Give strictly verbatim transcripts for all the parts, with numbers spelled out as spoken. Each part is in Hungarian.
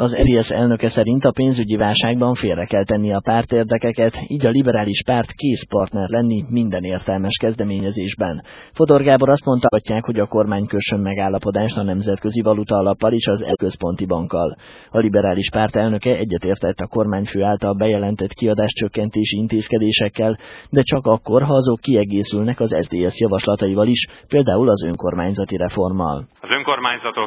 Az é dé es elnöke szerint a pénzügyi válságban félre kell tenni a pártérdekeket, így a liberális párt kész partner lenni minden értelmes kezdeményezésben. Fodor Gábor azt mondta, hogy a kormány kössön megállapodást a Nemzetközi Valutaalappal és az Központi Bankkal. A liberális párt elnöke egyetértett a kormányfő által bejelentett kiadáscsökkentési intézkedésekkel, de csak akkor, ha azok kiegészülnek az es zé dé es javaslataival is, például az önkormányzati reformmal. Az önkormányzatok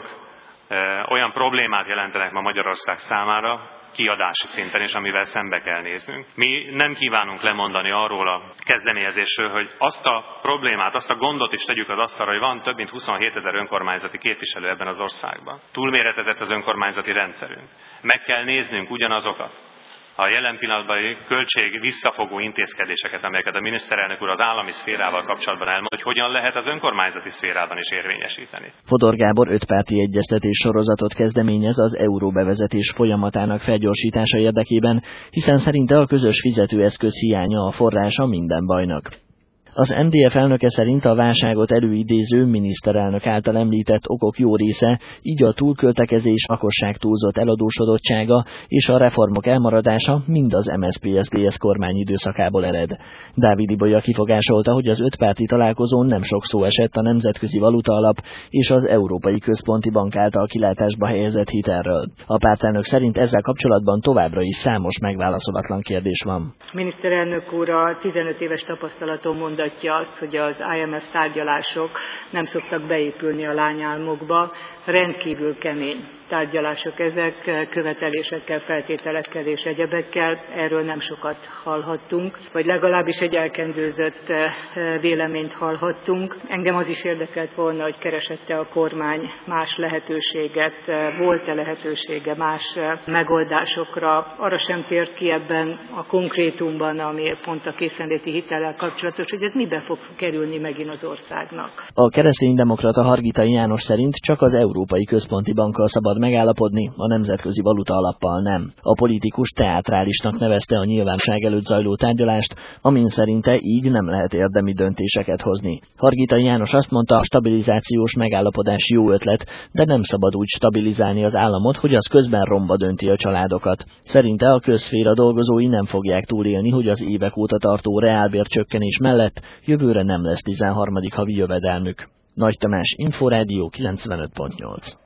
olyan problémát jelentenek ma Magyarország számára, kiadási szinten is, amivel szembe kell néznünk. Mi nem kívánunk lemondani arról a kezdeményezésről, hogy azt a problémát, azt a gondot is tegyük az asztalra, hogy van több mint huszonhétezer önkormányzati képviselő ebben az országban. Túlméretezett az önkormányzati rendszerünk. Meg kell néznünk ugyanazokat a jelen pillanatban költség visszafogó intézkedéseket, amelyeket a miniszterelnök úr az állami szférával kapcsolatban elmond, hogy hogyan lehet az önkormányzati szférában is érvényesíteni. Fodor Gábor ötpárti egyeztetés sorozatot kezdeményez az euróbevezetés folyamatának felgyorsítása érdekében, hiszen szerinte a közös fizetőeszköz hiánya a forrása minden bajnak. Az em dé ef elnöke szerint a válságot előidéző miniszterelnök által említett okok jó része, így a túlköltekezés, lakosság túlzott eladósodottsága és a reformok elmaradása mind az em es zé pé es dé es kormány időszakából ered. Dávid Ibolya kifogásolta, hogy az ötpárti találkozón nem sok szó esett a Nemzetközi Valutaalap és az Európai Központi Bank által kilátásba helyezett hitelről. A pártelnök szerint ezzel kapcsolatban továbbra is számos megválaszolatlan kérdés van. Miniszterelnök úr a tizenöt éves tapasztalaton mondta, azt, hogy az i em ef tárgyalások nem szoktak beépülni a lányálmokba, rendkívül kemény tárgyalások ezek, követelésekkel, feltételekkel és egyebekkel, erről nem sokat hallhattunk, vagy legalábbis egy elkendőzött véleményt hallhattunk. Engem az is érdekelt volna, hogy keresette a kormány más lehetőséget, volt-e lehetősége más megoldásokra. Arra sem tért ki ebben a konkrétumban, ami pont a készenléti hitellel kapcsolatos, hogy ez mibe fog kerülni megint az országnak. A kereszténydemokrata Hargitai János szerint csak az Európai Központi Bankkal szabad megállapodni, a Nemzetközi Valutaalappal nem. A politikus teátrálisnak nevezte a nyilvánosság előtt zajló tárgyalást, amin szerinte így nem lehet érdemi döntéseket hozni. Hargitai János azt mondta, a stabilizációs megállapodás jó ötlet, de nem szabad úgy stabilizálni az államot, hogy az közben romba dönti a családokat. Szerinte a közszféra dolgozói nem fogják túlélni, hogy az évek óta tartó reálbércsökkenés mellett jövőre nem lesz tizenharmadik havi jövedelmük. Nagy Tamás, Inforádió kilencvenöt pont nyolc.